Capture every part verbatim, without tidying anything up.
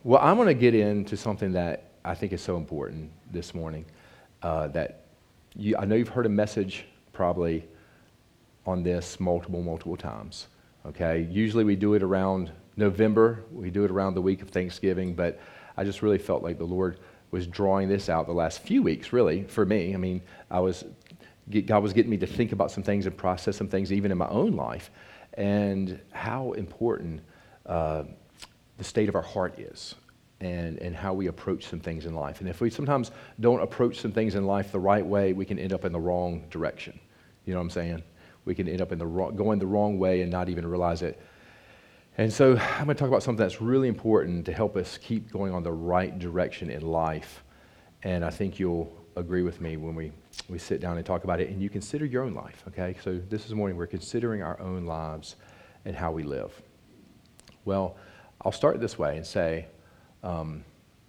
Well, I'm going to get into something that I think is so important this morning. Uh, that you, I know you've heard a message probably on this multiple, multiple times. Okay, usually we do it around November. We do it around the week of Thanksgiving, but I just really felt like the Lord was drawing this out the last few weeks, really, for me. I mean, I was God was getting me to think about some things and process some things, even in my own life, and how important uh, the state of our heart is, and, and how we approach some things in life. And if we sometimes don't approach some things in life the right way, we can end up in the wrong direction. You know what I'm saying? We can end up in the wrong, going the wrong way and not even realize it. And so I'm going to talk about something that's really important to help us keep going on the right direction in life. And I think you'll agree with me when we, we sit down and talk about it, and you consider your own life, okay? So this is morning, we're considering our own lives and how we live. Well, I'll start this way and say um,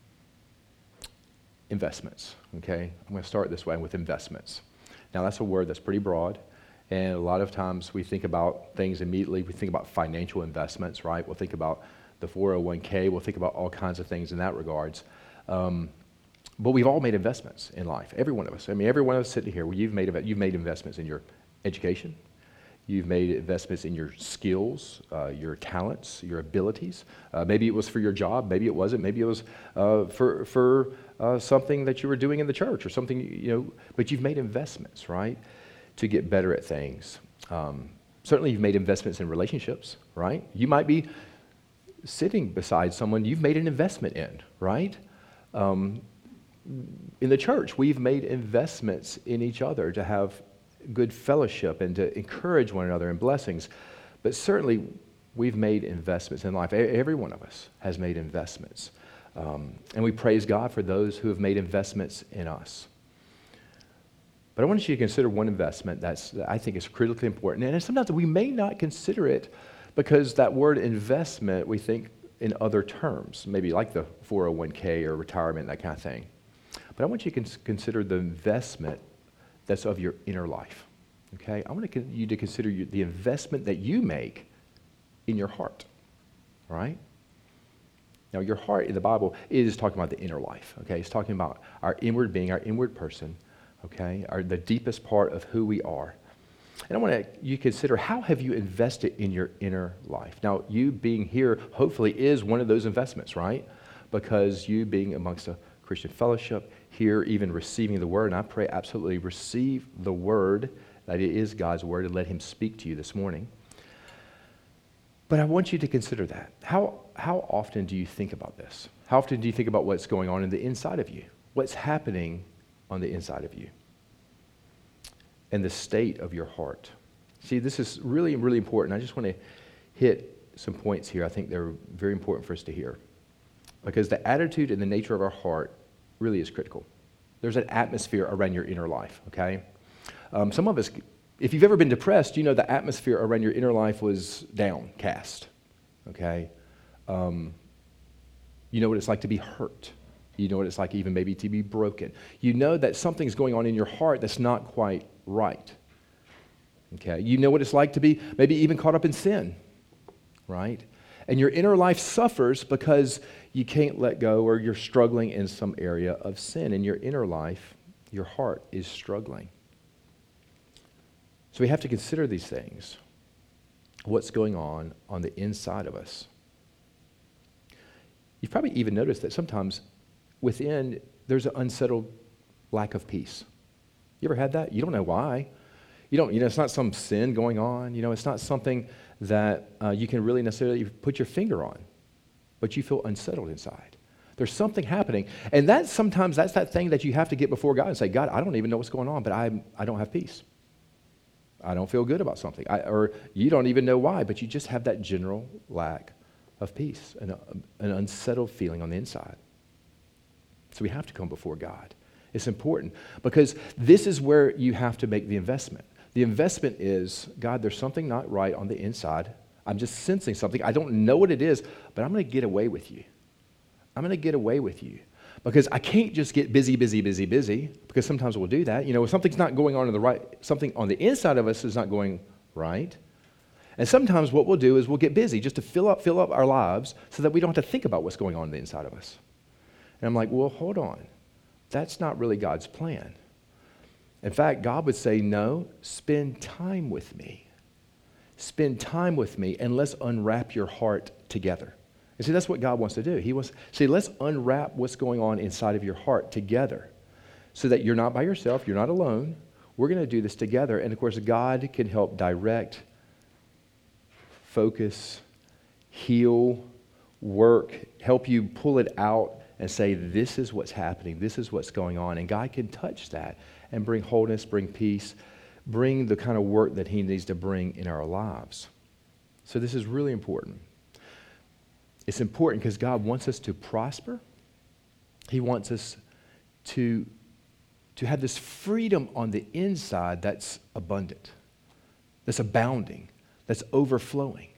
investments, okay? I'm going to start this way with investments. Now, that's a word that's pretty broad. And a lot of times we think about things immediately. We think about financial investments, right? We'll think about the four oh one k. We'll think about all kinds of things in that regards. Um, but we've all made investments in life, every one of us. I mean, every one of us sitting here, you've made, you've made investments in your education. You've made investments in your skills, uh, your talents, your abilities. Uh, maybe it was for your job. Maybe it wasn't. Maybe it was uh, for, for uh, something that you were doing in the church or something, you know. But you've made investments, right, to get better at things. Um, certainly you've made investments in relationships, right? You might be sitting beside someone you've made an investment in, right? Um, in the church, we've made investments in each other to have good fellowship and to encourage one another in blessings. But certainly we've made investments in life. Every one of us has made investments. Um, and we praise God for those who have made investments in us. But I want you to consider one investment that's, that I think is critically important. And sometimes we may not consider it because that word investment, we think in other terms, maybe like the four oh one k or retirement, that kind of thing. But I want you to cons- consider the investment that's of your inner life. Okay? I want you to consider you, the investment that you make in your heart. All right? Now, your heart in the Bible is talking about the inner life. Okay? It's talking about our inward being, our inward person. Okay, are the deepest part of who we are. And I want to you consider, how have you invested in your inner life? Now, you being here hopefully is one of those investments, right? Because you being amongst a Christian fellowship, here even receiving the word, and I pray absolutely receive the word, that it is God's word, and let him speak to you this morning. But I want you to consider that. How, how often do you think about this? How often do you think about what's going on in the inside of you? What's happening on the inside of you, and the state of your heart. See, this is really, really important. I just want to hit some points here. I think they're very important for us to hear, because the attitude and the nature of our heart really is critical. There's an atmosphere around your inner life, okay? Um, some of us, if you've ever been depressed, you know the atmosphere around your inner life was downcast, okay? Um, you know what it's like to be hurt. You know what it's like even maybe to be broken. You know that something's going on in your heart that's not quite right. Okay? You know what it's like to be maybe even caught up in sin, right? And your inner life suffers because you can't let go, or you're struggling in some area of sin. In your inner life, your heart is struggling. So we have to consider these things. What's going on on the inside of us. You've probably even noticed that sometimes within, there's an unsettled lack of peace. You ever had that? You don't know why. You don't, you know, it's not some sin going on. You know, it's not something that uh, you can really necessarily put your finger on, but you feel unsettled inside. There's something happening. And that's sometimes, that's that thing that you have to get before God and say, God, I don't even know what's going on, but I I don't have peace. I don't feel good about something. I, or you don't even know why, but you just have that general lack of peace, and a, an unsettled feeling on the inside. So we have to come before God. It's important because this is where you have to make the investment. The investment is, God, there's something not right on the inside. I'm just sensing something. I don't know what it is, but I'm going to get away with you. I'm going to get away with you because I can't just get busy, busy, busy, busy, because sometimes we'll do that. You know, if something's not going on in the right, something on the inside of us is not going right, And sometimes what we'll do is we'll get busy just to fill up, fill up our lives so that we don't have to think about what's going on on the inside of us. And I'm like, well, hold on. That's not really God's plan. In fact, God would say, no, spend time with me. Spend time with me and let's unwrap your heart together. And see, that's what God wants to do. He wants, see, let's unwrap what's going on inside of your heart together so that you're not by yourself, you're not alone. We're going to do this together. And of course, God can help direct, focus, heal, work, help you pull it out and say, this is what's happening, this is what's going on. And God can touch that and bring wholeness, bring peace, bring the kind of work that he needs to bring in our lives. So this is really important. It's important because God wants us to prosper. He wants us to, to have this freedom on the inside that's abundant, that's abounding, that's overflowing.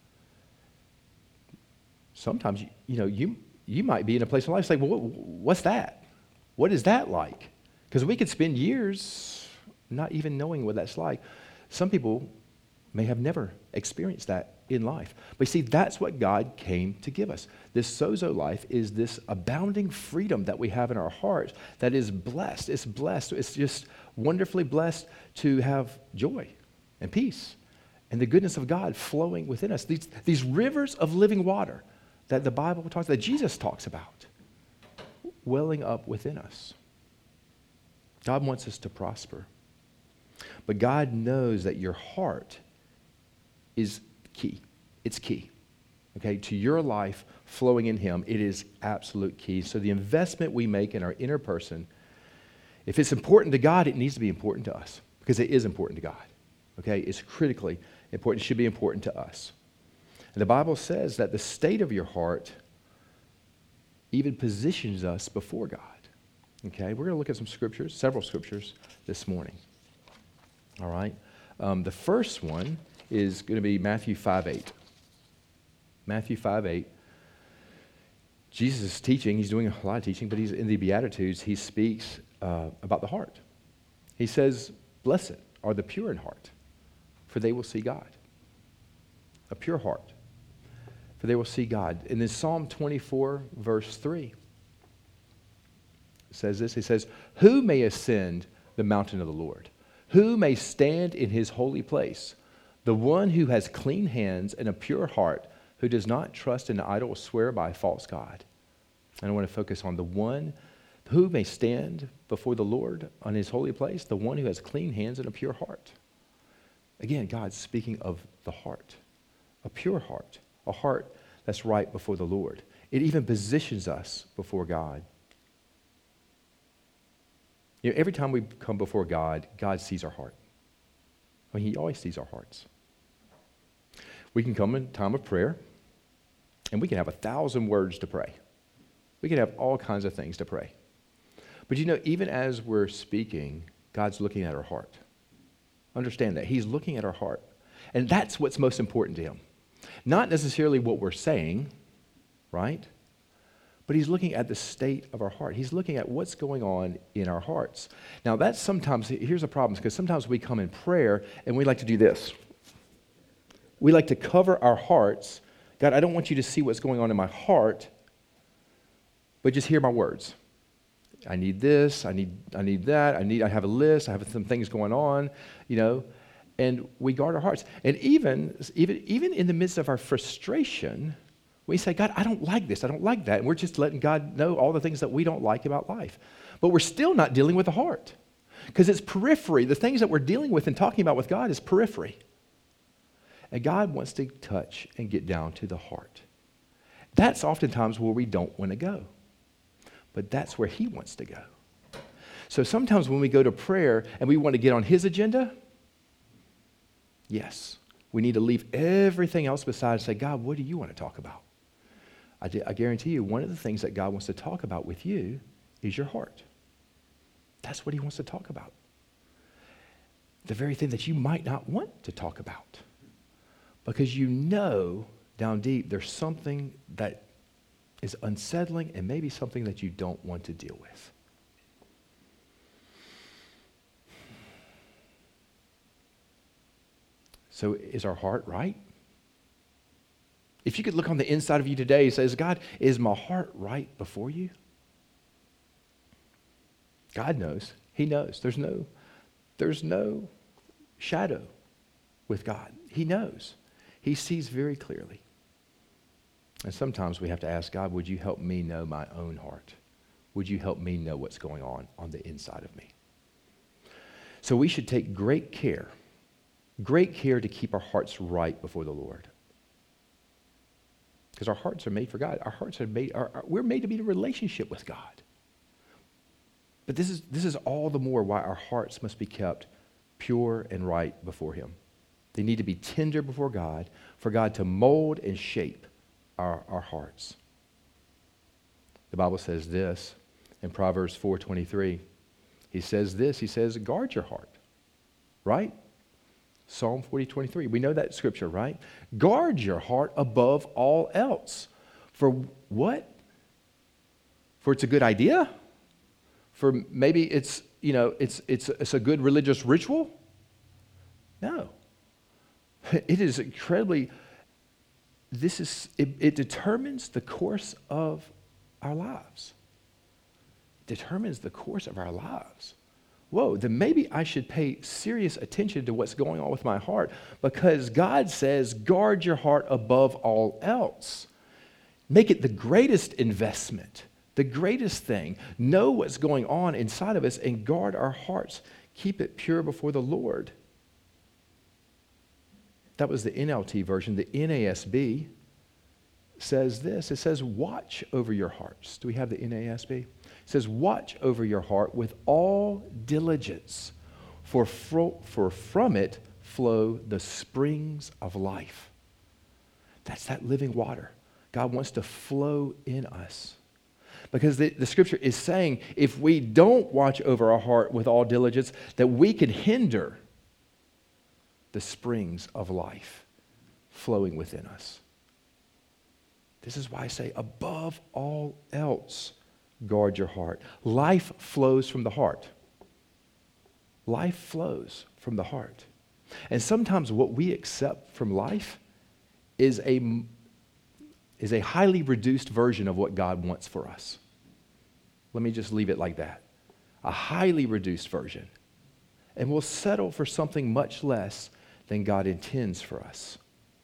Sometimes, you, you know, you, you might be in a place in life say, well, what's that? What is that like? Because we could spend years not even knowing what that's like. Some people may have never experienced that in life. But see, that's what God came to give us. This sozo life is this abounding freedom that we have in our hearts that is blessed. It's blessed. It's just wonderfully blessed to have joy and peace and the goodness of God flowing within us. These, these rivers of living water that the Bible talks, that Jesus talks about, welling up within us. God wants us to prosper. But God knows that your heart is key. It's key. Okay, to your life flowing in him, it is absolute key. So the investment we make in our inner person, if it's important to God, it needs to be important to us because it is important to God. Okay, it's critically important. It should be important to us. And the Bible says that the state of your heart even positions us before God. Okay, we're going to look at some scriptures, several scriptures this morning. All right, um, the first one is going to be Matthew five eight. Matthew five eight. Jesus is teaching. He's doing a lot of teaching, but he's in the Beatitudes. He speaks uh, about the heart. He says, "Blessed are the pure in heart, for they will see God." A pure heart, for they will see God. And in Psalm twenty-four, verse three, it says this. He says, "Who may ascend the mountain of the Lord? Who may stand in his holy place? The one who has clean hands and a pure heart, who does not trust in idol or swear by a false God." And I want to focus on the one who may stand before the Lord on his holy place, the one who has clean hands and a pure heart. Again, God's speaking of the heart, a pure heart, a heart that's right before the Lord. It even positions us before God. You know, every time we come before God, God sees our heart. I mean, he always sees our hearts. We can come in time of prayer, and we can have a thousand words to pray. We can have all kinds of things to pray. But you know, even as we're speaking, God's looking at our heart. Understand that. He's looking at our heart. And that's what's most important to him. Not necessarily what we're saying, right? But he's looking at the state of our heart. He's looking at what's going on in our hearts. Now, that's sometimes, here's a problem, because sometimes we come in prayer and we like to do this. We like to cover our hearts. God, I don't want you to see what's going on in my heart, but just hear my words. I need this, I need I need that, I need I have a list, I have some things going on, you know, and we guard our hearts. And even even even in the midst of our frustration, we say, God, I don't like this, I don't like that. And we're just letting God know all the things that we don't like about life. But we're still not dealing with the heart. Because it's periphery. The things that we're dealing with and talking about with God is periphery. And God wants to touch and get down to the heart. That's oftentimes where we don't want to go. But that's where he wants to go. So sometimes when we go to prayer and we want to get on his agenda, yes, we need to leave everything else beside and say, God, what do you want to talk about? I, di- I guarantee you, one of the things that God wants to talk about with you is your heart. That's what he wants to talk about. The very thing that you might not want to talk about. Because you know down deep there's something that is unsettling and maybe something that you don't want to deal with. So is our heart right? If you could look on the inside of you today and says, God, is my heart right before you? God knows. He knows. There's no, there's no shadow with God. He knows. He sees very clearly. And sometimes we have to ask God, would you help me know my own heart? Would you help me know what's going on on the inside of me? So we should take great care, great care to keep our hearts right before the Lord. Because our hearts are made for God. Our hearts are made, are, are, we're made to be in a relationship with God. But this is, this is all the more why our hearts must be kept pure and right before Him. They need to be tender before God, for God to mold and shape our, our hearts. The Bible says this in Proverbs four twenty-three. He says this, he says, guard your heart, right? Psalm forty twenty-three. We know that scripture, right? Guard your heart above all else. For what? For it's a good idea? For maybe it's, you know, it's it's it's a good religious ritual? No. It is incredibly, this is, it, it determines the course of our lives. It determines the course of our lives. Whoa, then maybe I should pay serious attention to what's going on with my heart, because God says, guard your heart above all else. Make it the greatest investment, the greatest thing. Know what's going on inside of us and guard our hearts. Keep it pure before the Lord. That was the N L T version. The N A S B says this. It says, watch over your hearts. Do we have the N A S B? It says, watch over your heart with all diligence, for, fro- for from it flow the springs of life. That's that living water. God wants to flow in us. Because the, the scripture is saying, if we don't watch over our heart with all diligence, that we can hinder the springs of life flowing within us. This is why I say, above all else, guard your heart. Life flows from the heart. Life flows from the heart. And sometimes what we accept from life is a, is a highly reduced version of what God wants for us. Let me just leave it like that. A highly reduced version. And we'll settle for something much less than God intends for us.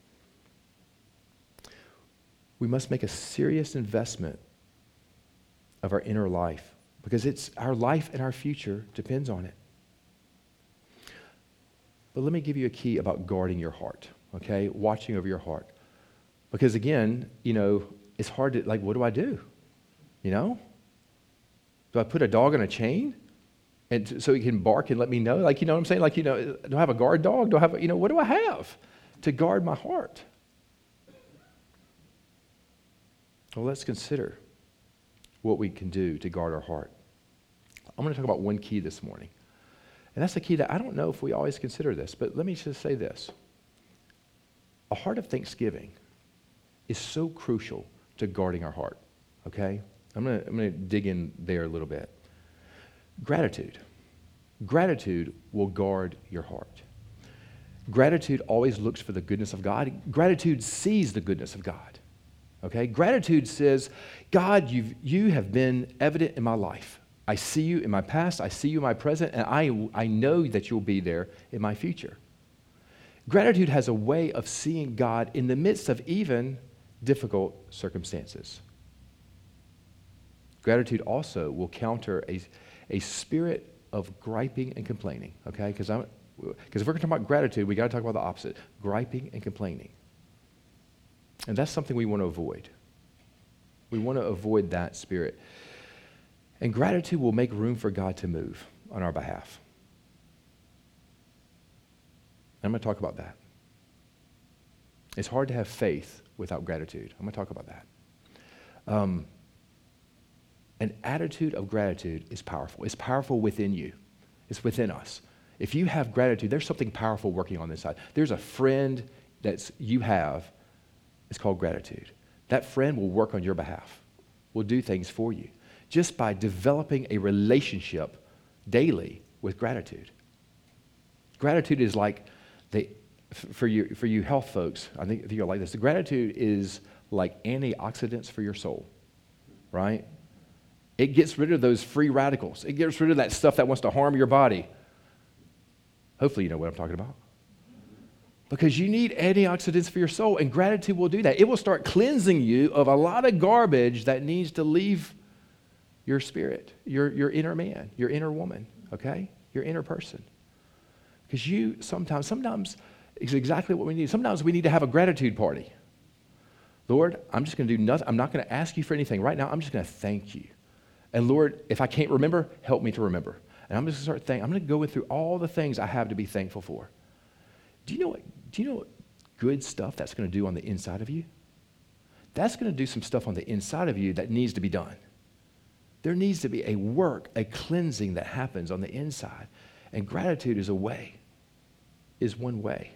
We must make a serious investment of our inner life, because it's our life and our future depends on it. But let me give you a key about guarding your heart, okay? Watching over your heart. Because again, you know, it's hard to, like, what do I do? You know? Do I put a dog on a chain? And t- so he can bark and let me know? Like, you know what I'm saying? Like, you know, do I have a guard dog? Do I have, a, you know, what do I have to guard my heart? Well, let's consider what we can do to guard our heart. I'm going to talk about one key this morning. And that's the key that I don't know if we always consider this, but let me just say this. A heart of thanksgiving is so crucial to guarding our heart, okay? I'm going to I'm going to dig in there a little bit. Gratitude. Gratitude will guard your heart. Gratitude always looks for the goodness of God. Gratitude sees the goodness of God. Okay? Gratitude says, God, you've, you have been evident in my life. I see you in my past, I see you in my present, and I, I know that you'll be there in my future. Gratitude has a way of seeing God in the midst of even difficult circumstances. Gratitude also will counter a, a spirit of griping and complaining, okay? Because I'm because if we're going to talk about gratitude, we got to talk about the opposite, griping and complaining. And that's something we want to avoid. We want to avoid that spirit. And gratitude will make room for God to move on our behalf. I'm going to talk about that. It's hard to have faith without gratitude. I'm going to talk about that. Um, an attitude of gratitude is powerful. It's powerful within you. It's within us. If you have gratitude, there's something powerful working on this side. There's a friend that you have. It's called gratitude. That friend will work on your behalf, will do things for you, just by developing a relationship daily with gratitude. Gratitude is like the, f- for you, for you health folks, I think you're like this. The gratitude is like antioxidants for your soul, right? It gets rid of those free radicals. It gets rid of that stuff that wants to harm your body. Hopefully you know what I'm talking about. Because you need antioxidants for your soul, and gratitude will do that. It will start cleansing you of a lot of garbage that needs to leave your spirit, your, your inner man, your inner woman, okay? Your inner person. Because you sometimes, sometimes it's exactly what we need. Sometimes we need to have a gratitude party. Lord, I'm just going to do nothing. I'm not going to ask you for anything. Right now, I'm just going to thank you. And Lord, if I can't remember, help me to remember. And I'm just going to start thinking, I'm going to go through all the things I have to be thankful for. Do you know what, do you know what good stuff that's going to do on the inside of you? That's going to do some stuff on the inside of you that needs to be done. There needs to be a work, a cleansing that happens on the inside. And gratitude is a way, is one way.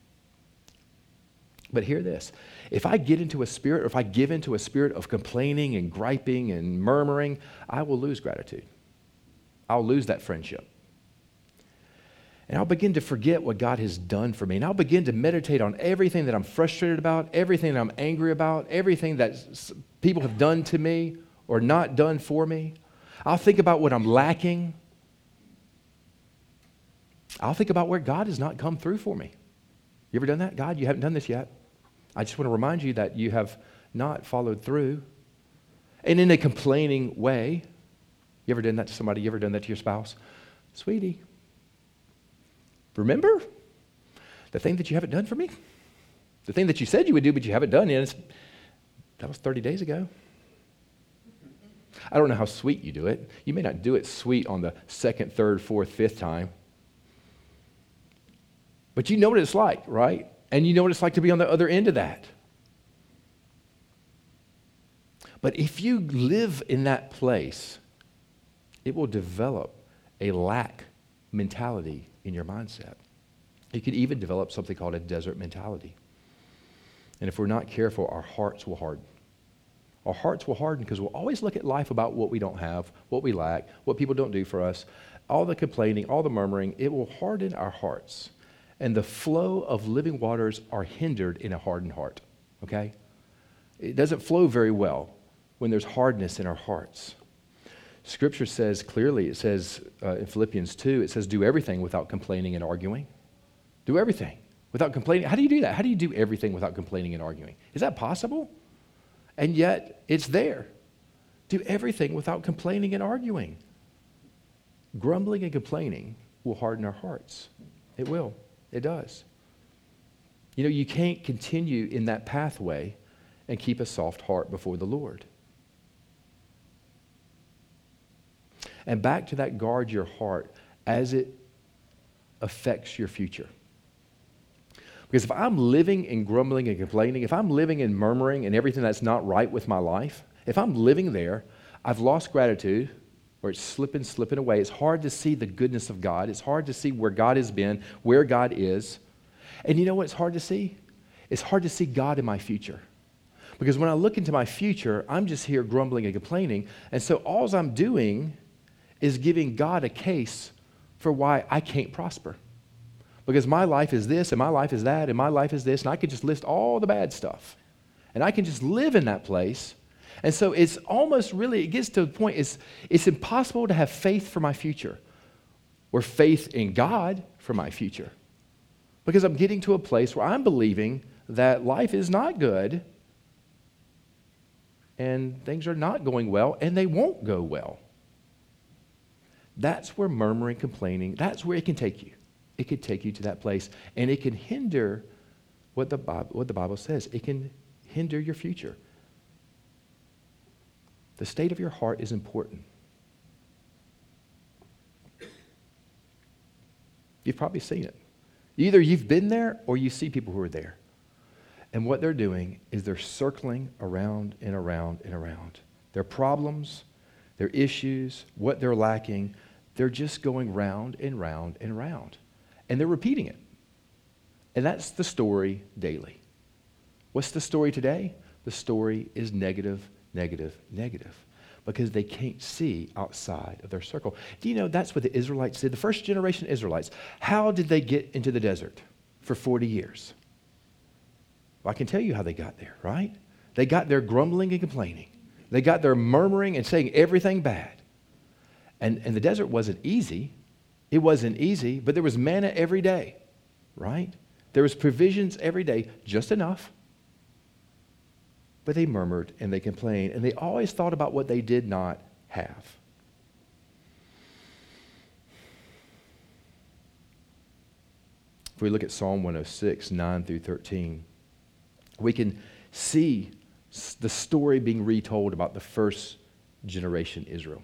But hear this. If I get into a spirit, or if I give into a spirit of complaining and griping and murmuring, I will lose gratitude. I'll lose that friendship. And I'll begin to forget what God has done for me. And I'll begin to meditate on everything that I'm frustrated about, everything that I'm angry about, everything that people have done to me or not done for me. I'll think about what I'm lacking. I'll think about where God has not come through for me. You ever done that? God, you haven't done this yet. I just want to remind you that you have not followed through. And in a complaining way, you ever done that to somebody? You ever done that to your spouse? Sweetie, remember the thing that you haven't done for me? The thing that you said you would do, but you haven't done it. That was thirty days ago. I don't know how sweet you do it. You may not do it sweet on the second, third, fourth, fifth time. But you know what it's like, right? And you know what it's like to be on the other end of that. But if you live in that place, it will develop a lack mentality in your mindset. You could even develop something called a desert mentality. And if we're not careful, our hearts will harden. Our hearts will harden because we'll always look at life about what we don't have, what we lack, what people don't do for us, all the complaining, all the murmuring. It will harden our hearts. And the flow of living waters are hindered in a hardened heart, okay? It doesn't flow very well when there's hardness in our hearts. Scripture says clearly, it says uh, in Philippians two, it says, do everything without complaining and arguing. Do everything without complaining. How do you do that? How do you do everything without complaining and arguing? Is that possible? And yet, it's there. Do everything without complaining and arguing. Grumbling and complaining will harden our hearts. It will. It does. You know, you can't continue in that pathway and keep a soft heart before the Lord. And back to that, guard your heart as it affects your future. Because if I'm living in grumbling and complaining, if I'm living in murmuring and everything that's not right with my life, if I'm living there, I've lost gratitude, or it's slipping, slipping away. It's hard to see the goodness of God. It's hard to see where God has been, where God is. And you know what it's hard to see? It's hard to see God in my future. Because when I look into my future, I'm just here grumbling and complaining. And so all I'm doing is giving God a case for why I can't prosper. Because my life is this, and my life is that, and my life is this, and I could just list all the bad stuff. And I can just live in that place. And so it's almost really, it gets to the point, it's, it's impossible to have faith for my future or faith in God for my future. Because I'm getting to a place where I'm believing that life is not good and things are not going well and they won't go well. That's where murmuring, complaining, that's where it can take you. It could take you to that place, and it can hinder what the Bible, what the Bible says. It can hinder your future. The state of your heart is important. You've probably seen it. Either you've been there or you see people who are there. And what they're doing is they're circling around and around and around. Their problems, their issues, what they're lacking, they're just going round and round and round. And they're repeating it. And that's the story daily. What's the story today? The story is negative, negative, negative. Because they can't see outside of their circle. Do you know that's what the Israelites did? The first generation Israelites, how did they get into the desert? for forty years. Well, I can tell you how they got there, right? They got there grumbling and complaining. They got there murmuring and saying everything bad. And, and the desert wasn't easy. It wasn't easy, but there was manna every day, right? There was provisions every day, just enough. But they murmured and they complained, and they always thought about what they did not have. If we look at Psalm one oh six, nine through thirteen, we can see the story being retold about the first generation Israel.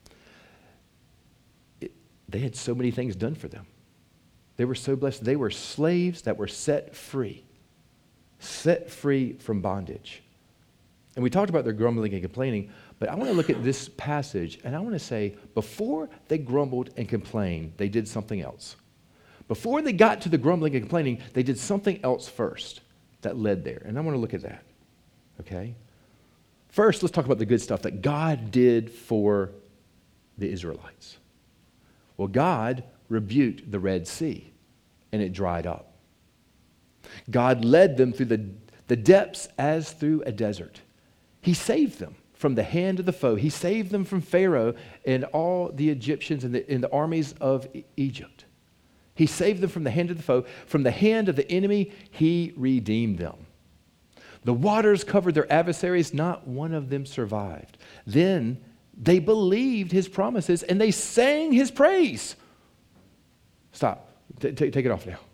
It, they had so many things done for them. They were so blessed. They were slaves that were set free, set free from bondage. And we talked about their grumbling and complaining, but I want to look at this passage, and I want to say, before they grumbled and complained, they did something else. Before they got to the grumbling and complaining, they did something else first that led there. And I want to look at that, okay? First, let's talk about the good stuff that God did for the Israelites. Well, God rebuked the Red Sea, and it dried up. God led them through the, the depths as through a desert. He saved them from the hand of the foe. He saved them from Pharaoh and all the Egyptians and the, and the armies of e- Egypt. He saved them from the hand of the foe. From the hand of the enemy, he redeemed them. The waters covered their adversaries. Not one of them survived. Then they believed his promises and they sang his praise. Stop. T- t- take it off now.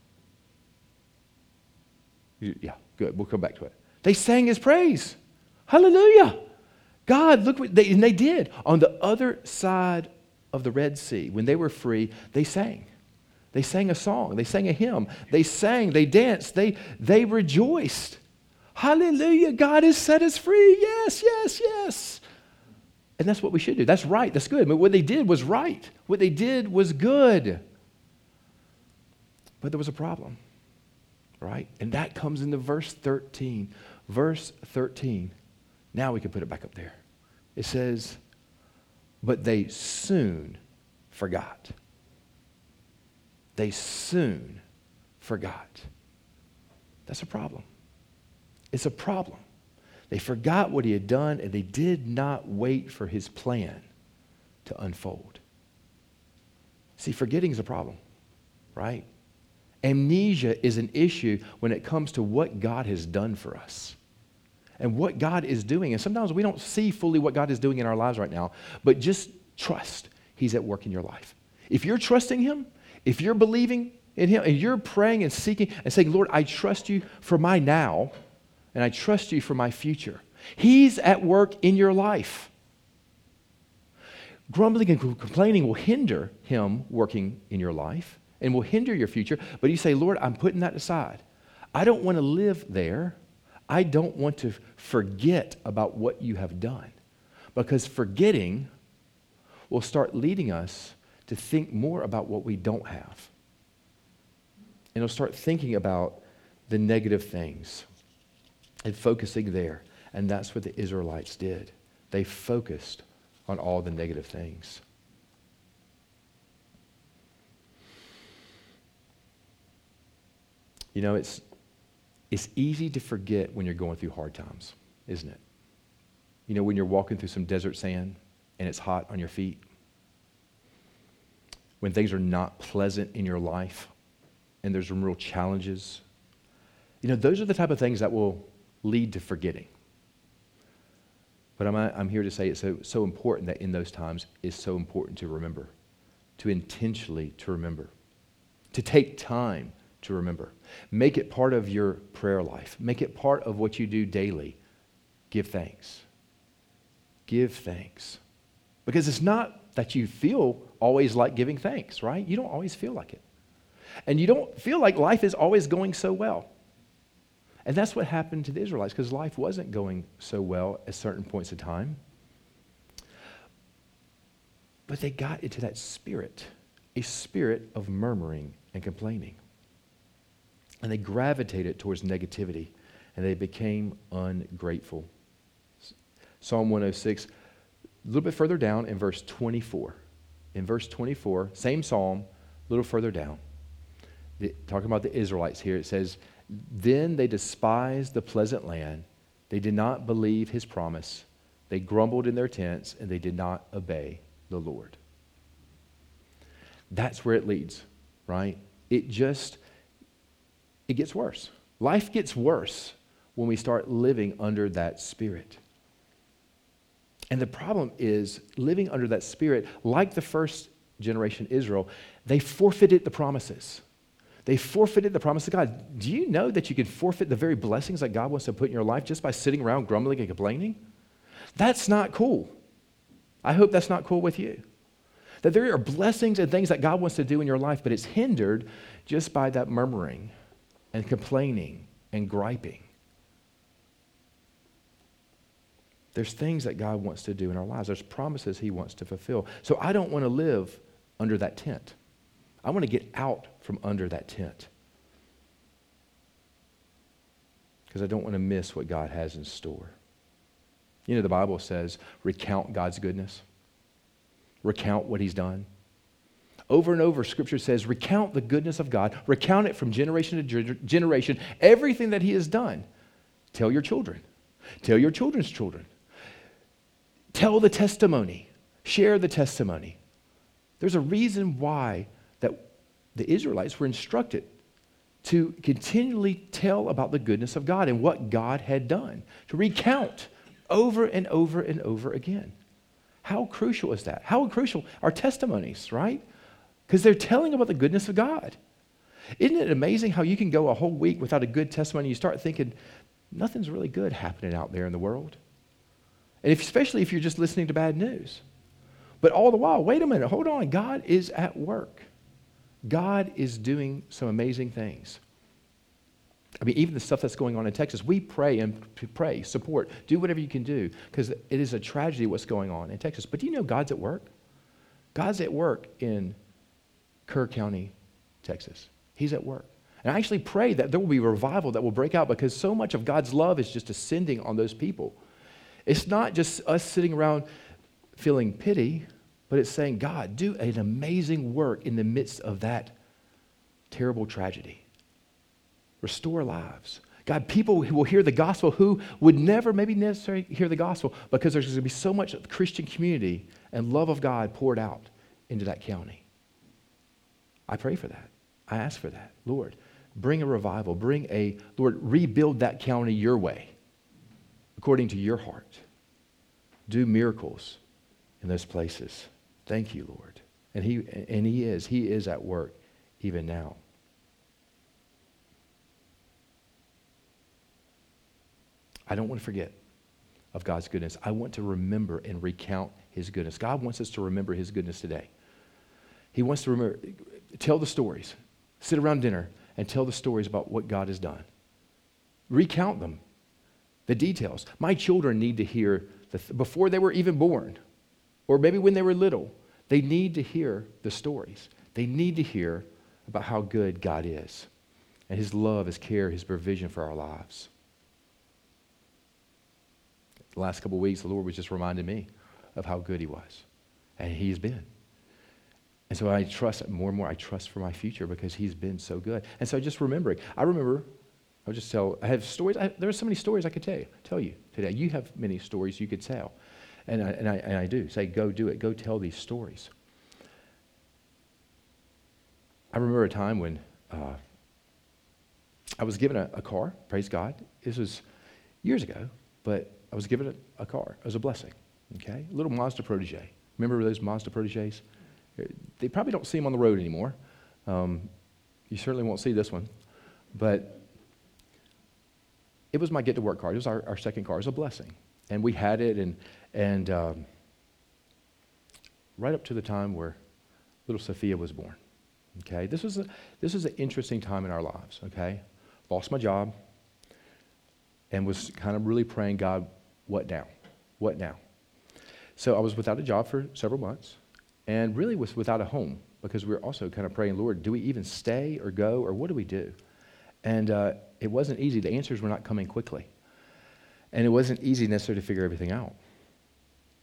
You, yeah, good. We'll come back to it. They sang his praise. Hallelujah. God, look what they, and they did. On the other side of the Red Sea, when they were free, they sang. They sang a song. They sang a hymn. They sang. They danced. They, they rejoiced. Hallelujah. God has set us free. Yes, yes, yes. And that's what we should do. That's right. That's good. But what they did was right. What they did was good. But there was a problem, right? And that comes into verse thirteen. Verse thirteen. Now we can put it back up there. It says, but they soon forgot. They soon forgot. That's a problem. It's a problem. They forgot what he had done, and they did not wait for his plan to unfold. See, forgetting is a problem, right? Amnesia is an issue when it comes to what God has done for us and what God is doing. And sometimes we don't see fully what God is doing in our lives right now, but just trust he's at work in your life. If you're trusting him, if you're believing in him, and you're praying and seeking and saying, Lord, I trust you for my now, and I trust you for my future. He's at work in your life. Grumbling and complaining will hinder him working in your life and will hinder your future. But you say, Lord, I'm putting that aside. I don't want to live there. I don't want to forget about what you have done. Because forgetting will start leading us to think more about what we don't have. And it'll start thinking about the negative things and focusing there. And that's what the Israelites did. They focused on all the negative things. You know, it's it's easy to forget when you're going through hard times, isn't it? You know, when you're walking through some desert sand and it's hot on your feet. When things are not pleasant in your life and there's some real challenges. You know, those are the type of things that will lead to forgetting. But I'm, I'm here to say it's so, so important that in those times it's so important to remember, to intentionally to remember, to take time to remember. Make it part of your prayer life. Make it part of what you do daily. Give thanks. Give thanks. Because it's not that you feel always like giving thanks, right? You don't always feel like it. And you don't feel like life is always going so well. And that's what happened to the Israelites, because life wasn't going so well at certain points of time. But they got into that spirit, a spirit of murmuring and complaining. And they gravitated towards negativity, and they became ungrateful. Psalm one oh six, a little bit further down in verse twenty-four. In verse twenty-four, same psalm, a little further down. the, talking about the Israelites here, it says, then they despised the pleasant land. They did not believe his promise. They grumbled in their tents, and they did not obey the Lord. That's where it leads, right? It just, it gets worse. Life gets worse when we start living under that spirit. And the problem is, living under that spirit, like the first generation Israel, they forfeited the promises. They forfeited the promise of God. Do you know that you can forfeit the very blessings that God wants to put in your life just by sitting around grumbling and complaining? That's not cool. I hope that's not cool with you. That there are blessings and things that God wants to do in your life, but it's hindered just by that murmuring and complaining and griping. There's things that God wants to do in our lives. There's promises he wants to fulfill. So I don't want to live under that tent. I want to get out from under that tent because I don't want to miss what God has in store. You know, the Bible says, recount God's goodness. Recount what he's done. Over and over, Scripture says, recount the goodness of God. Recount it from generation to generation. Everything that he has done. Tell your children. Tell your children's children. Tell the testimony. Share the testimony. There's a reason why that the Israelites were instructed to continually tell about the goodness of God and what God had done. To recount over and over and over again. How crucial is that? How crucial are testimonies, right? Because they're telling about the goodness of God. Isn't it amazing how you can go a whole week without a good testimony? You start thinking, nothing's really good happening out there in the world. And if, especially if you're just listening to bad news. But all the while, wait a minute, hold on. God is at work. God is doing some amazing things. I mean, even the stuff that's going on in Texas, we pray and pray, support, do whatever you can do, because it is a tragedy what's going on in Texas. But do you know God's at work? God's at work in Kerr County, Texas. He's at work. And I actually pray that there will be revival that will break out because so much of God's love is just ascending on those people. It's not just us sitting around feeling pity, but it's saying, God, do an amazing work in the midst of that terrible tragedy. Restore lives. God, people who will hear the gospel who would never maybe necessarily hear the gospel because there's going to be so much Christian community and love of God poured out into that county. I pray for that. I ask for that. Lord, bring a revival. Bring a, Lord, rebuild that county your way, according to your heart. Do miracles in those places. Thank you, Lord. And he, and he is. He is at work even now. I don't want to forget of God's goodness. I want to remember and recount his goodness. God wants us to remember his goodness today. He wants to remember, tell the stories. Sit around dinner and tell the stories about what God has done. Recount them, the details. My children need to hear, the th- before they were even born, or maybe when they were little, they need to hear the stories. They need to hear about how good God is and his love, his care, his provision for our lives. The last couple of weeks, the Lord was just reminding me of how good he was. And he's been. And so I trust, more and more I trust for my future because he's been so good. And so just remembering, I remember, I'll just tell, I have stories, I, there are so many stories I could tell you, tell you today. You have many stories you could tell. And I, and I, and I do. Say, go do it. Go tell these stories. I remember a time when uh, I was given a, a car, praise God. This was years ago, but I was given a, a car. It was a blessing, okay? A little Mazda Protege. Remember those Mazda Proteges? They probably don't see them on the road anymore. Um, you certainly won't see this one. But it was my get-to-work car. It was our, our second car. It was a blessing. And we had it, and, and um, right up to the time where little Sophia was born, okay? This was, a, this was an interesting time in our lives, okay? Lost my job and was kind of really praying, God, what now? What now? So I was without a job for several months and really was without a home because we were also kind of praying, Lord, do we even stay or go or what do we do? And uh, it wasn't easy. The answers were not coming quickly. And it wasn't easy necessarily to figure everything out.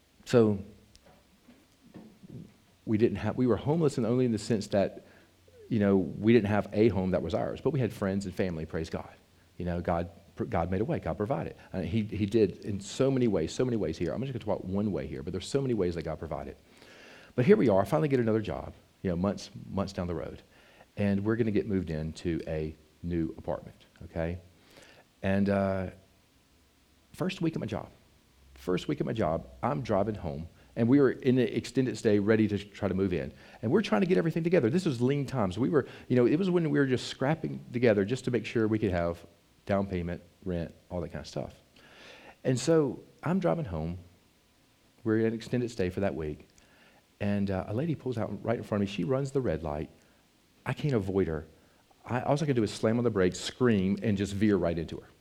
So we didn't have, we were homeless and only in the sense that, you know, we didn't have a home that was ours, but we had friends and family, praise God. You know, God God made a way, God provided. And he, he did in so many ways, so many ways here. I'm just going to talk about one way here, but there's so many ways that God provided. But here we are, I finally get another job, you know, months, months down the road. And we're going to get moved into a new apartment, okay? And uh, first week of my job, first week of my job, I'm driving home, and we were in an extended stay ready to try to move in. And we're trying to get everything together. This was lean times. We were, you know, it was when we were just scrapping together just to make sure we could have down payment, rent, all that kind of stuff. And so I'm driving home. We're in an extended stay for that week. And uh, a lady pulls out right in front of me. She runs the red light. I can't avoid her. I, all I can do is slam on the brakes, scream, and just veer right into her.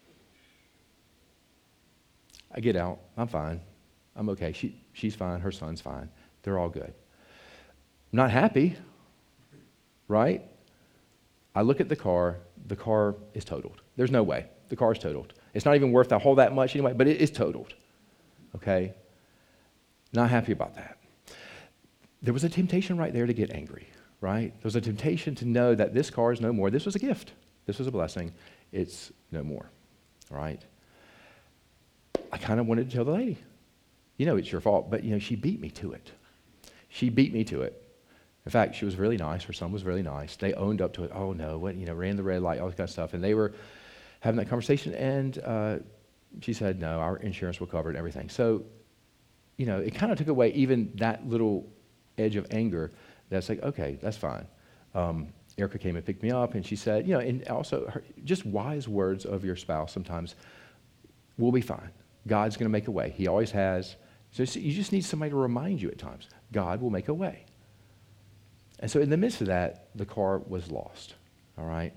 I get out. I'm fine. I'm okay. She, she's fine. Her son's fine. They're all good. I'm not happy, right? I look at the car. The car is totaled. There's no way. The car is totaled. It's not even worth a whole that much anyway, but it is totaled. Okay? Not happy about that. There was a temptation right there to get angry, right? There was a temptation to know that this car is no more. This was a gift. This was a blessing. It's no more, right? I kind of wanted to tell the lady, you know, it's your fault, but, you know, she beat me to it. She beat me to it. In fact, she was really nice. Her son was really nice. They owned up to it. Oh, no, what, you know, ran the red light, all this kind of stuff. And they were having that conversation, and uh, she said, no, our insurance will cover it and everything. So, you know, it kind of took away even that little edge of anger. That's like, okay, that's fine. Um, Erica came and picked me up, and she said, you know, and also her, just wise words of your spouse sometimes, we'll be fine. God's going to make a way. He always has. So you just need somebody to remind you at times, God will make a way. And so in the midst of that, the car was lost, all right?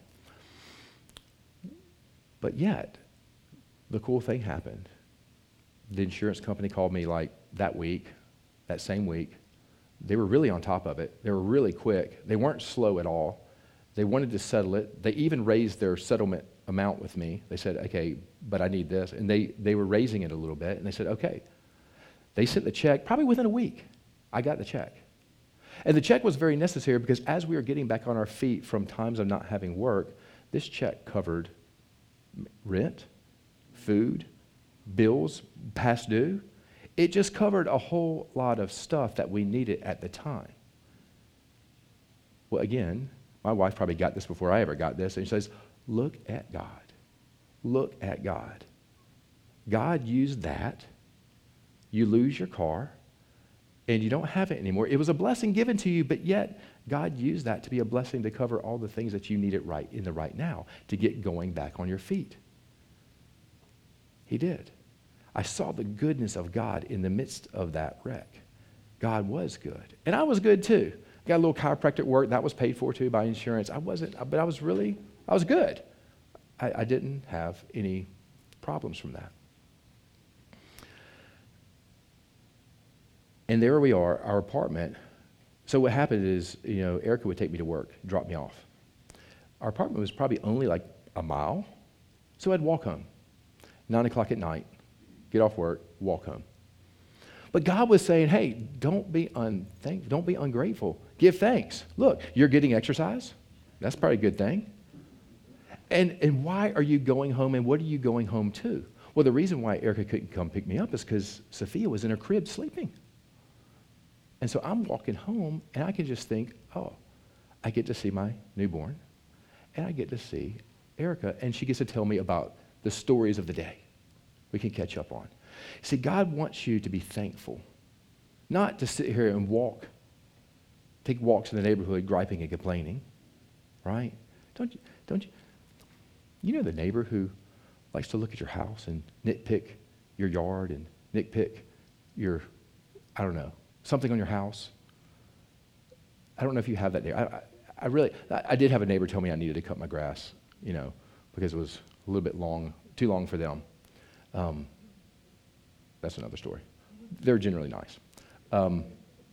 But yet, the cool thing happened. The insurance company called me like that week, that same week. They were really on top of it. They were really quick. They weren't slow at all. They wanted to settle it. They even raised their settlement amount with me. They said, okay, but I need this. And they, they were raising it a little bit, and they said, okay. They sent the check probably within a week. I got the check. And the check was very necessary because as we were getting back on our feet from times of not having work, this check covered rent, food, bills past due. It just covered a whole lot of stuff that we needed at the time. Well, again, my wife probably got this before I ever got this, and she says, look at God. Look at God. God used that. You lose your car, and you don't have it anymore. It was a blessing given to you, but yet God used that to be a blessing to cover all the things that you needed right in the right now to get going back on your feet. He did. I saw the goodness of God in the midst of that wreck. God was good. And I was good too. Got a little chiropractic work. That was paid for too by insurance. I wasn't, but I was really, I was good. I, I didn't have any problems from that. And there we are, our apartment. So what happened is, you know, Erica would take me to work, drop me off. Our apartment was probably only like a mile, so I'd walk home. Nine o'clock at night, get off work, walk home. But God was saying, hey, don't be unthankful, don't be ungrateful. Give thanks. Look, you're getting exercise. That's probably a good thing. And, and why are you going home, and what are you going home to? Well, the reason why Erica couldn't come pick me up is because Sophia was in her crib sleeping. And so I'm walking home, and I can just think, oh, I get to see my newborn, and I get to see Erica, and she gets to tell me about the stories of the day we can catch up on. See, God wants you to be thankful, not to sit here and walk, take walks in the neighborhood griping and complaining, right? Don't you, don't you, you know the neighbor who likes to look at your house and nitpick your yard and nitpick your, I don't know, something on your house? I don't know if you have that there. I, I, I really, I, I did have a neighbor tell me I needed to cut my grass, you know, because it was a little bit long, too long for them. Um, that's another story. They're generally nice. Um,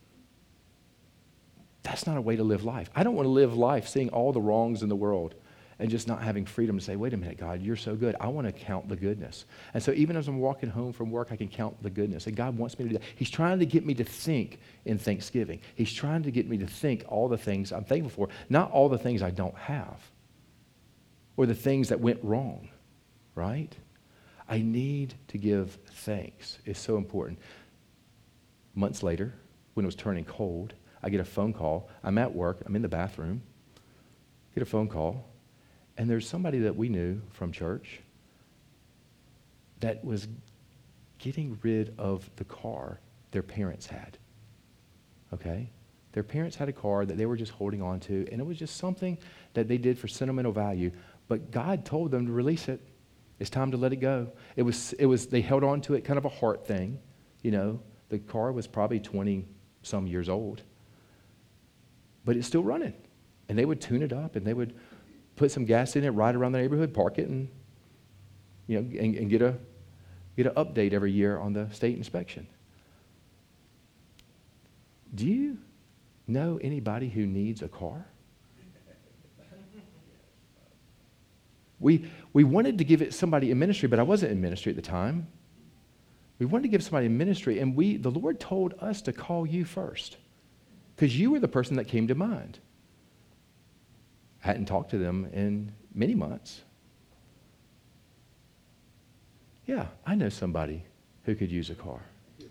that's not a way to live life. I don't want to live life seeing all the wrongs in the world and just not having freedom to say, wait a minute, God, you're so good. I want to count the goodness. And so even as I'm walking home from work, I can count the goodness. And God wants me to do that. He's trying to get me to think in thanksgiving. He's trying to get me to think all the things I'm thankful for, not all the things I don't have or the things that went wrong, right? I need to give thanks. It's so important. Months later, when it was turning cold, I get a phone call. I'm at work. I'm in the bathroom. Get a phone call. And there's somebody that we knew from church that was getting rid of the car their parents had. Okay? Their parents had a car that they were just holding on to, and it was just something that they did for sentimental value. But God told them to release it. It's time to let it go. It was, it was, they held on to it, kind of a heart thing. You know, the car was probably twenty some years old. But it's still running. And they would tune it up, and they would put some gas in it, ride around the neighborhood, park it, and, you know, and, and get a get an update every year on the state inspection. Do you know anybody who needs a car? We, we wanted to give it somebody in ministry, but I wasn't in ministry at the time. We wanted to give somebody in ministry, and we the Lord told us to call you first because you were the person that came to mind. I hadn't talked to them in many months. Yeah, I know somebody who could use a car.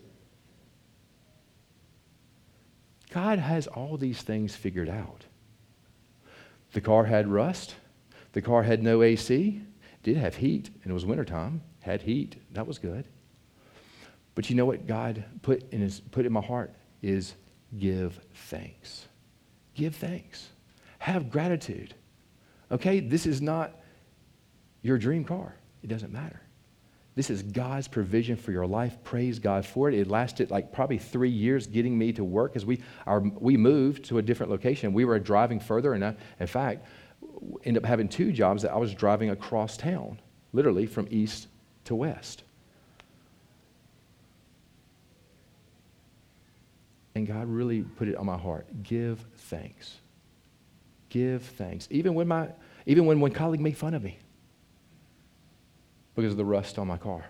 God has all these things figured out. The car had rust. The car had no A C, did have heat, and it was wintertime, had heat. That was good. But you know what God put in his put in my heart is give thanks. Give thanks. Have gratitude. Okay, this is not your dream car. It doesn't matter. This is God's provision for your life. Praise God for it. It lasted like probably three years getting me to work as we our, we moved to a different location. We were driving further, and I, in fact, ended up having two jobs that I was driving across town, literally from east to west. And God really put it on my heart. Give thanks. Give thanks. Even when my, even when one colleague made fun of me because of the rust on my car.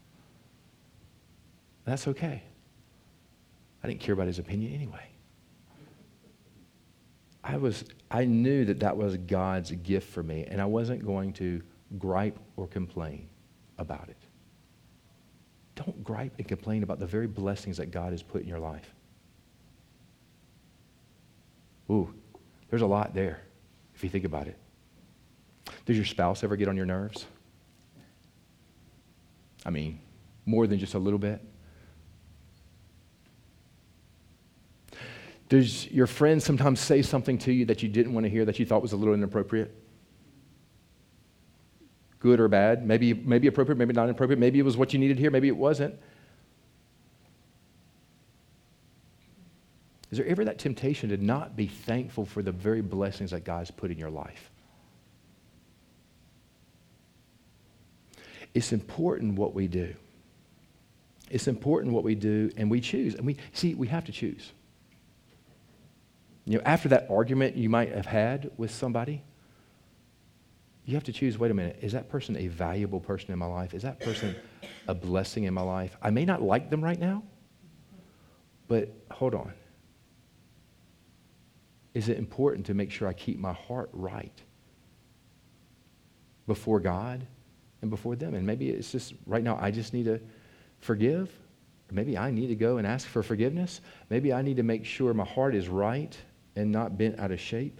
That's okay. I didn't care about his opinion anyway. I was, I knew that that was God's gift for me, and I wasn't going to gripe or complain about it. Don't gripe and complain about the very blessings that God has put in your life. Ooh, there's a lot there if you think about it. Does your spouse ever get on your nerves? I mean, more than just a little bit. Does your friend sometimes say something to you that you didn't want to hear, that you thought was a little inappropriate? Good or bad? Maybe, maybe appropriate, maybe not appropriate. Maybe it was what you needed to hear, maybe it wasn't. Is there ever that temptation to not be thankful for the very blessings that God's put in your life? It's important what we do. It's important what we do, and we choose. And we see, we have to choose. You know, after that argument you might have had with somebody, you have to choose, wait a minute, is that person a valuable person in my life? Is that person a blessing in my life? I may not like them right now, but hold on. Is it important to make sure I keep my heart right before God and before them? And maybe it's just, right now, I just need to forgive. Or maybe I need to go and ask for forgiveness. Maybe I need to make sure my heart is right and not bent out of shape.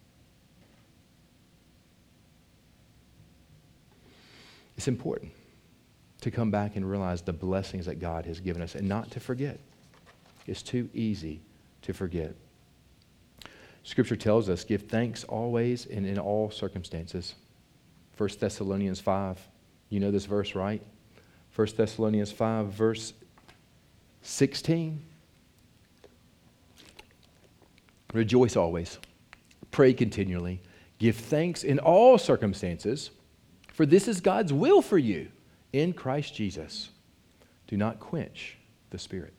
It's important to come back and realize the blessings that God has given us and not to forget. It's too easy to forget. Scripture tells us, give thanks always and in all circumstances. First Thessalonians five, you know this verse, right? First Thessalonians five, verse sixteen. Rejoice always, pray continually, give thanks in all circumstances, for this is God's will for you in Christ Jesus. Do not quench the Spirit.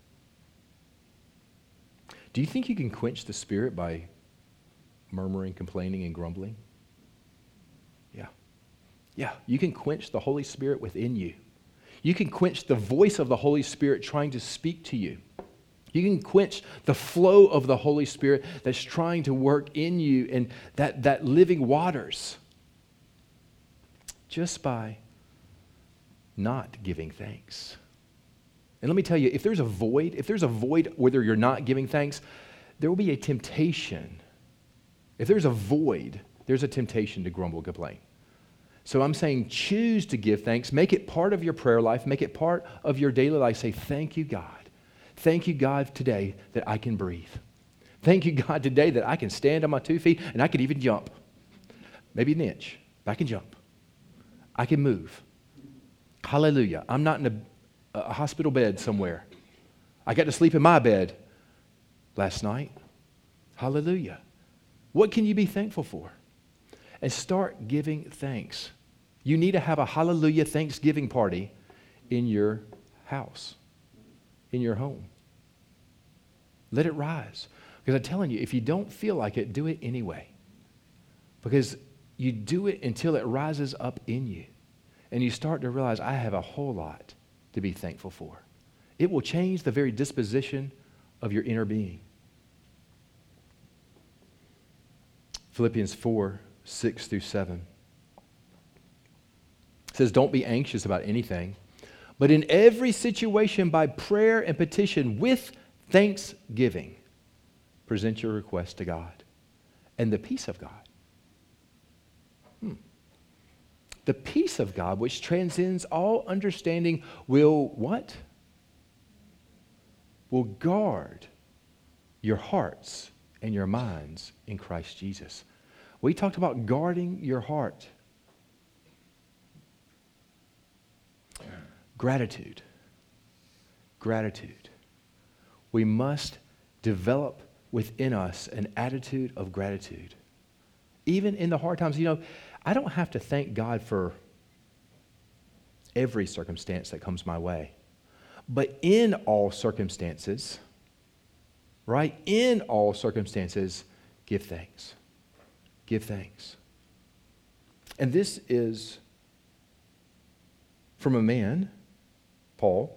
Do you think you can quench the Spirit by murmuring, complaining, and grumbling? Yeah, you can quench the Holy Spirit within you. You can quench the voice of the Holy Spirit trying to speak to you. You can quench the flow of the Holy Spirit that's trying to work in you and that, that living waters just by not giving thanks. And let me tell you, if there's a void, if there's a void whether you're not giving thanks, there will be a temptation. If there's a void, there's a temptation to grumble, complain. So I'm saying choose to give thanks. Make it part of your prayer life. Make it part of your daily life. Say, thank you, God. Thank you, God, today that I can breathe. Thank you, God, today that I can stand on my two feet and I can even jump. Maybe an inch, but I can jump. I can move. Hallelujah. I'm not in a, a hospital bed somewhere. I got to sleep in my bed last night. Hallelujah. What can you be thankful for? And start giving thanks. You need to have a hallelujah Thanksgiving party in your house, in your home. Let it rise. Because I'm telling you, if you don't feel like it, do it anyway. Because you do it until it rises up in you. And you start to realize, I have a whole lot to be thankful for. It will change the very disposition of your inner being. Philippians four, six through seven. It says, don't be anxious about anything, but in every situation by prayer and petition with thanksgiving, present your request to God. And the peace of God. Hmm. The peace of God, which transcends all understanding, will what? Will guard your hearts and your minds in Christ Jesus. We talked about guarding your heart. Gratitude. Gratitude. We must develop within us an attitude of gratitude. Even in the hard times, you know, I don't have to thank God for every circumstance that comes my way. But in all circumstances, right? In all circumstances, give thanks. Give thanks. And this is from a man, Paul,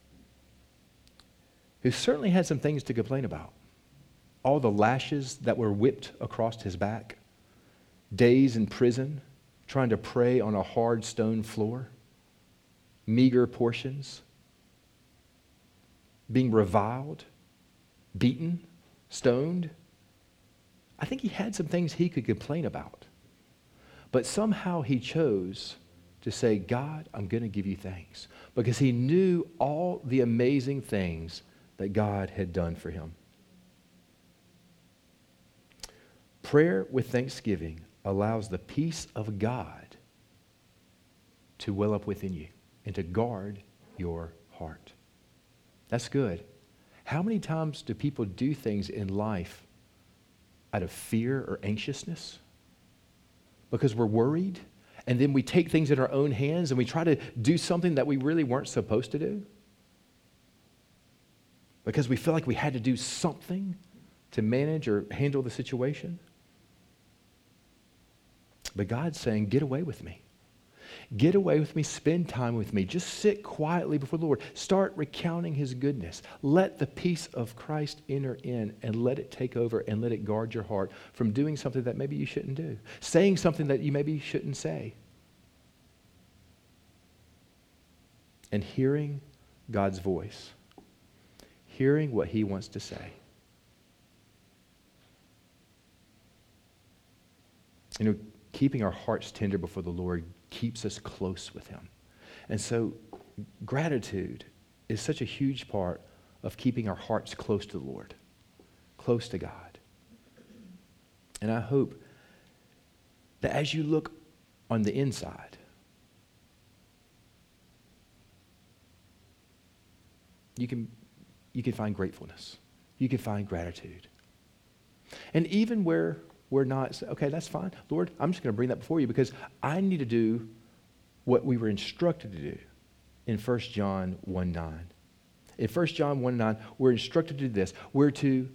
who certainly had some things to complain about. All the lashes that were whipped across his back, days in prison, trying to pray on a hard stone floor, meager portions, being reviled, beaten, stoned. I think he had some things he could complain about. But somehow he chose to say, God, I'm going to give you thanks. Because he knew all the amazing things that God had done for him. Prayer with thanksgiving allows the peace of God to well up within you and to guard your heart. That's good. How many times do people do things in life out of fear or anxiousness? Because we're worried, and then we take things in our own hands and we try to do something that we really weren't supposed to do? Because we feel like we had to do something to manage or handle the situation? But God's saying, get away with me. Get away with me. Spend time with me. Just sit quietly before the Lord. Start recounting his goodness. Let the peace of Christ enter in and let it take over and let it guard your heart from doing something that maybe you shouldn't do. Saying something that you maybe shouldn't say. And hearing God's voice. Hearing what he wants to say. You know, keeping our hearts tender before the Lord keeps us close with him. And so gratitude is such a huge part of keeping our hearts close to the Lord, close to God. And I hope that as you look on the inside, you can, you can find gratefulness. You can find gratitude. And even where we're not, okay, that's fine. Lord, I'm just going to bring that before you because I need to do what we were instructed to do in First John one nine. In First John one nine, we're instructed to do this. We're to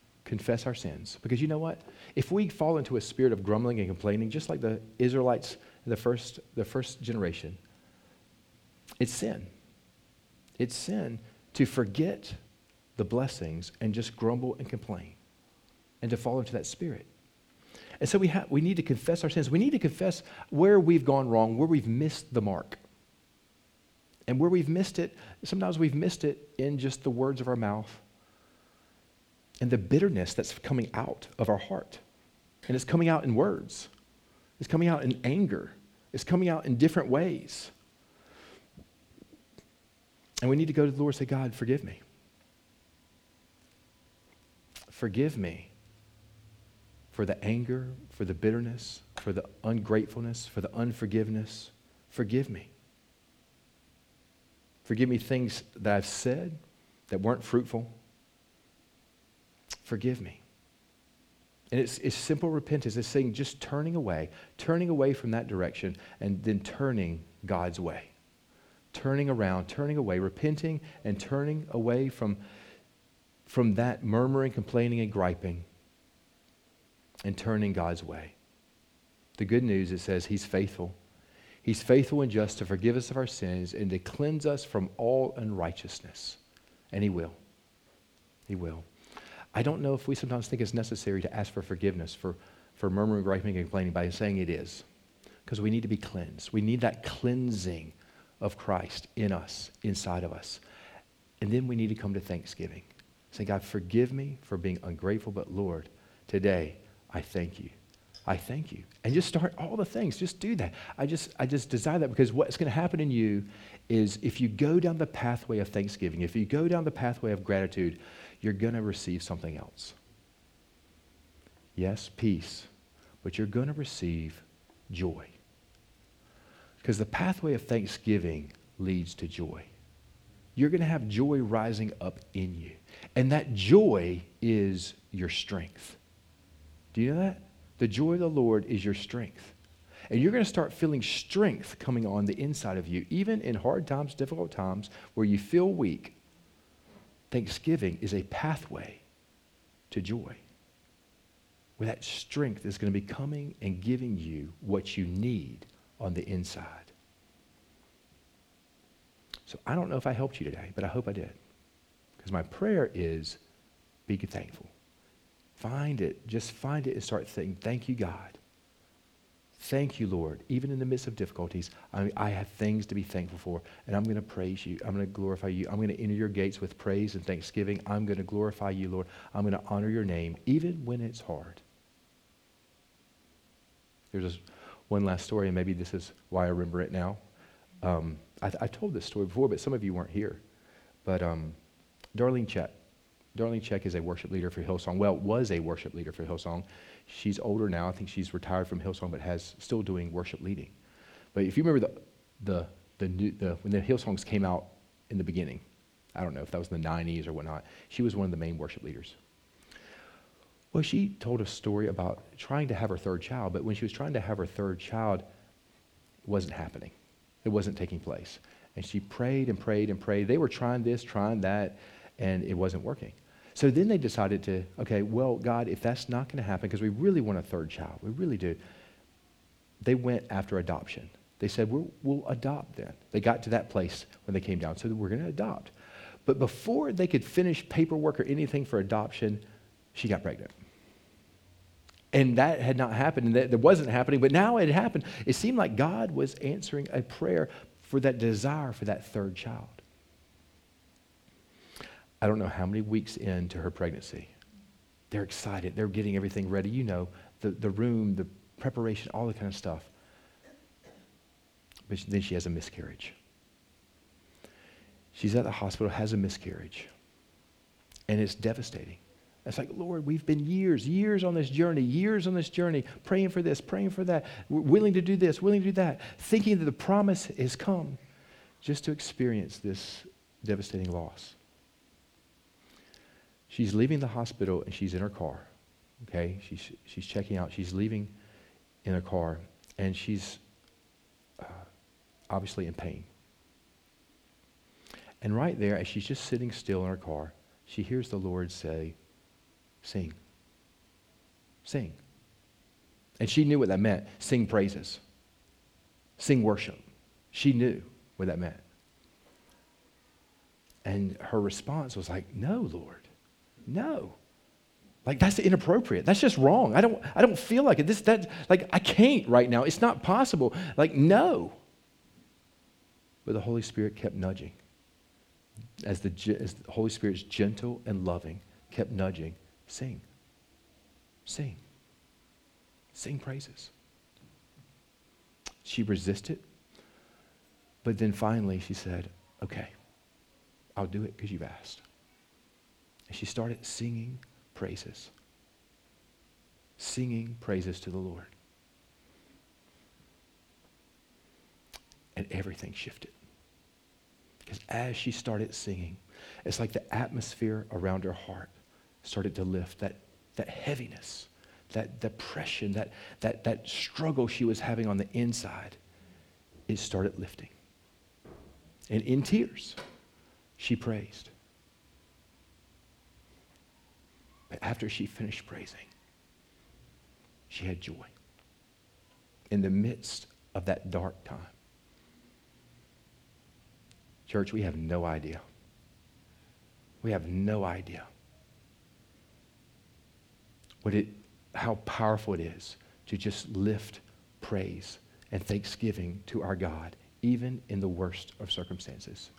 confess our sins. Because you know what? If we fall into a spirit of grumbling and complaining, just like the Israelites the first, the first generation, it's sin. It's sin to forget the blessings and just grumble and complain and to fall into that spirit. And so we have, we need to confess our sins. We need to confess where we've gone wrong, where we've missed the mark. And where we've missed it, sometimes we've missed it in just the words of our mouth and the bitterness that's coming out of our heart. And it's coming out in words. It's coming out in anger. It's coming out in different ways. And we need to go to the Lord and say, God, forgive me. Forgive me for the anger, for the bitterness, for the ungratefulness, for the unforgiveness. Forgive me. Forgive me things that I've said that weren't fruitful. Forgive me. And it's, it's simple repentance. It's saying just turning away, turning away from that direction, and then turning God's way. Turning around, turning away, repenting and turning away from, from that murmuring, complaining, and griping, and turning God's way. The good news, it says He's faithful. He's faithful and just to forgive us of our sins and to cleanse us from all unrighteousness. And He will. He will. I don't know if we sometimes think it's necessary to ask for forgiveness for, for murmuring, griping, and complaining by saying it is. Because we need to be cleansed. We need that cleansing of Christ in us, inside of us. And then we need to come to thanksgiving. Say, God, forgive me for being ungrateful, but Lord, today I thank you. I thank you. And just start all the things. Just do that. I just I just desire that because what's going to happen in you is if you go down the pathway of thanksgiving, if you go down the pathway of gratitude, you're going to receive something else. Yes, peace, but you're going to receive joy. Because the pathway of thanksgiving leads to joy. You're going to have joy rising up in you. And that joy is your strength. Do you know that? The joy of the Lord is your strength. And you're going to start feeling strength coming on the inside of you, even in hard times, difficult times, where you feel weak. Thanksgiving is a pathway to joy, where that strength is going to be coming and giving you what you need on the inside. So I don't know if I helped you today, but I hope I did. Because my prayer is, be thankful. Find it. Just find it and start saying, thank you, God. Thank you, Lord. Even in the midst of difficulties, I, I have things to be thankful for, and I'm going to praise you. I'm going to glorify you. I'm going to enter your gates with praise and thanksgiving. I'm going to glorify you, Lord. I'm going to honor your name, even when it's hard. There's this one last story, and maybe this is why I remember it now. Um, I, I told this story before, but some of you weren't here. But um, Darlene Check. Darlene Check is a worship leader for Hillsong. Well, was a worship leader for Hillsong. She's older now. I think she's retired from Hillsong, but has still doing worship leading. But if you remember the the the, new, the when the Hillsongs came out in the beginning, I don't know if that was in the nineties or whatnot, she was one of the main worship leaders. Well, she told a story about trying to have her third child, but when she was trying to have her third child, it wasn't happening. It wasn't taking place. And she prayed and prayed and prayed. They were trying this, trying that, and it wasn't working. So then they decided to, okay, well, God, if that's not going to happen, because we really want a third child, we really do, they went after adoption. They said, we'll, we'll adopt then. They got to that place when they came down, so we're going to adopt. But before they could finish paperwork or anything for adoption, she got pregnant. And that had not happened, and that, that wasn't happening, but now it had happened. It seemed like God was answering a prayer for that desire for that third child. I don't know how many weeks into her pregnancy. They're excited. They're getting everything ready. You know, the, the room, the preparation, all that kind of stuff. But then she has a miscarriage. She's at the hospital, has a miscarriage. And it's devastating. It's like, Lord, we've been years, years on this journey, years on this journey, praying for this, praying for that, we're willing to do this, willing to do that, thinking that the promise has come just to experience this devastating loss. She's leaving the hospital and she's in her car, okay? She's, she's checking out. She's leaving in her car and she's uh, obviously in pain. And right there, as she's just sitting still in her car, she hears the Lord say, sing. Sing. And she knew what that meant, sing praises. Sing worship. She knew what that meant. And her response was like, no, Lord, no. Like, that's inappropriate. That's just wrong. I don't, I don't feel like it. This, that, like, I can't right now. It's not possible. Like, no. But the Holy Spirit kept nudging. As the, as the Holy Spirit's gentle and loving kept nudging, sing. Sing. Sing praises. She resisted. But then finally she said, okay, I'll do it because you've asked. And she started singing praises. Singing praises to the Lord. And everything shifted. Because as she started singing, it's like the atmosphere around her heart started to lift. That, that heaviness, that depression, that, that, that struggle she was having on the inside, it started lifting. And in tears, she praised. But after she finished praising, she had joy. In the midst of that dark time. Church, we have no idea. We have no idea what it, how powerful it is to just lift praise and thanksgiving to our God, even in the worst of circumstances.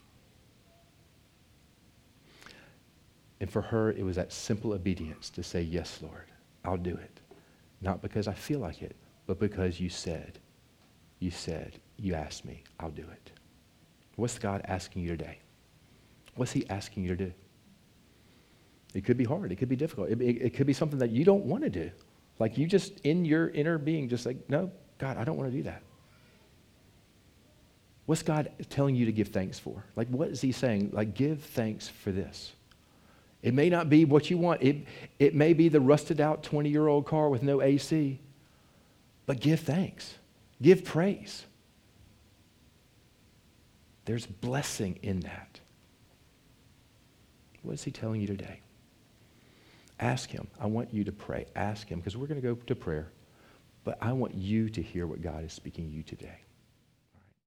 And for her, it was that simple obedience to say, yes, Lord, I'll do it. Not because I feel like it, but because you said, you said, you asked me, I'll do it. What's God asking you today? What's he asking you to do? It could be hard. It could be difficult. It, it, it could be something that you don't want to do. Like you just, in your inner being, just like, no, God, I don't want to do that. What's God telling you to give thanks for? Like, what is he saying? Like, give thanks for this. It may not be what you want. It, it may be the rusted out twenty-year-old car with no A C. But give thanks. Give praise. There's blessing in that. What is he telling you today? Ask him. I want you to pray. Ask him, because we're going to go to prayer. But I want you to hear what God is speaking to you today.